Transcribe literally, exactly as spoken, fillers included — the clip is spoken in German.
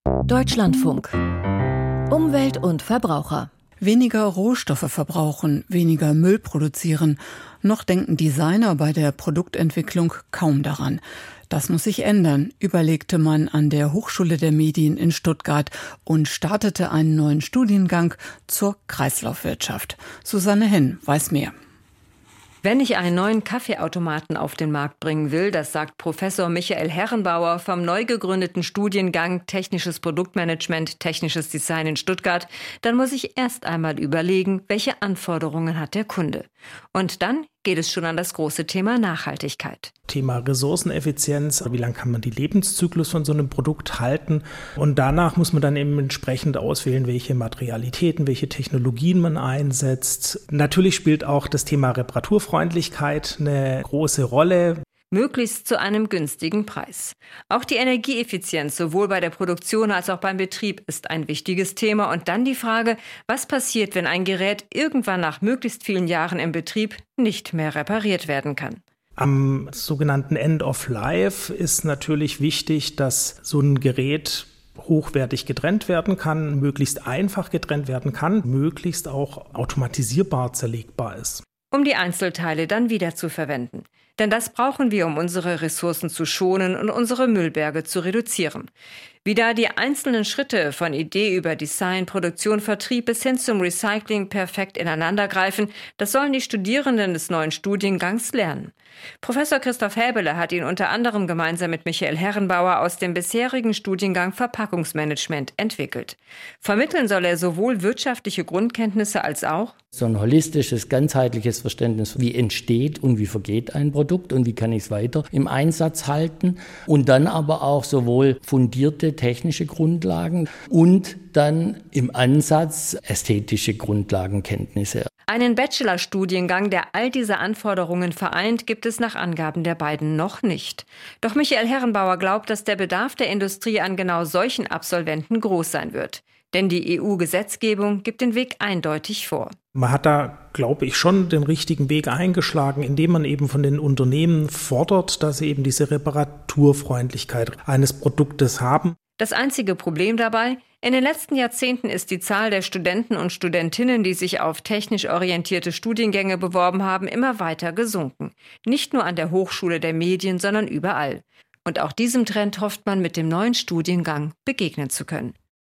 Deutschlandfunk. Umwelt und Verbraucher. Weniger Rohstoffe verbrauchen, weniger Müll produzieren. Noch denken Designer bei der Produktentwicklung kaum daran. Das muss sich ändern, überlegte man an der Hochschule der Medien in Stuttgart und startete einen neuen Studiengang zur Kreislaufwirtschaft. Susanne Henn weiß mehr. Wenn ich einen neuen Kaffeeautomaten auf den Markt bringen will, das sagt Professor Michael Herrenbauer vom neu gegründeten Studiengang Technisches Produktmanagement, Technisches Design in Stuttgart, dann muss ich erst einmal überlegen, welche Anforderungen hat der Kunde. Und dann geht es schon an das große Thema Nachhaltigkeit. Thema Ressourceneffizienz, wie lange kann man die Lebenszyklus von so einem Produkt halten? Und danach muss man dann eben entsprechend auswählen, welche Materialitäten, welche Technologien man einsetzt. Natürlich spielt auch das Thema Reparaturfreundlichkeit eine große Rolle. Möglichst zu einem günstigen Preis. Auch die Energieeffizienz sowohl bei der Produktion als auch beim Betrieb ist ein wichtiges Thema. Und dann die Frage, was passiert, wenn ein Gerät irgendwann nach möglichst vielen Jahren im Betrieb nicht mehr repariert werden kann? Am sogenannten End of Life ist natürlich wichtig, dass so ein Gerät hochwertig getrennt werden kann, möglichst einfach getrennt werden kann, möglichst auch automatisierbar zerlegbar ist. Um die Einzelteile dann wieder zu verwenden. Denn das brauchen wir, um unsere Ressourcen zu schonen und unsere Müllberge zu reduzieren. Wie da die einzelnen Schritte von Idee über Design, Produktion, Vertrieb bis hin zum Recycling perfekt ineinandergreifen, das sollen die Studierenden des neuen Studiengangs lernen. Professor Christoph Häbele hat ihn unter anderem gemeinsam mit Michael Herrenbauer aus dem bisherigen Studiengang Verpackungsmanagement entwickelt. Vermitteln soll er sowohl wirtschaftliche Grundkenntnisse als auch so ein holistisches, ganzheitliches Verständnis, wie entsteht und wie vergeht ein Produkt und wie kann ich es weiter im Einsatz halten. Und dann aber auch sowohl fundierte technische Grundlagen und dann im Ansatz ästhetische Grundlagenkenntnisse. Einen Bachelorstudiengang, der all diese Anforderungen vereint, gibt es nach Angaben der beiden noch nicht. Doch Michael Herrenbauer glaubt, dass der Bedarf der Industrie an genau solchen Absolventen groß sein wird. Denn die E U-Gesetzgebung gibt den Weg eindeutig vor. Man hat da, glaube ich, schon den richtigen Weg eingeschlagen, indem man eben von den Unternehmen fordert, dass sie eben diese Reparaturfreundlichkeit eines Produktes haben. Das einzige Problem dabei: In den letzten Jahrzehnten ist die Zahl der Studenten und Studentinnen, die sich auf technisch orientierte Studiengänge beworben haben, immer weiter gesunken. Nicht nur an der Hochschule der Medien, sondern überall. Und auch diesem Trend hofft man mit dem neuen Studiengang begegnen zu können.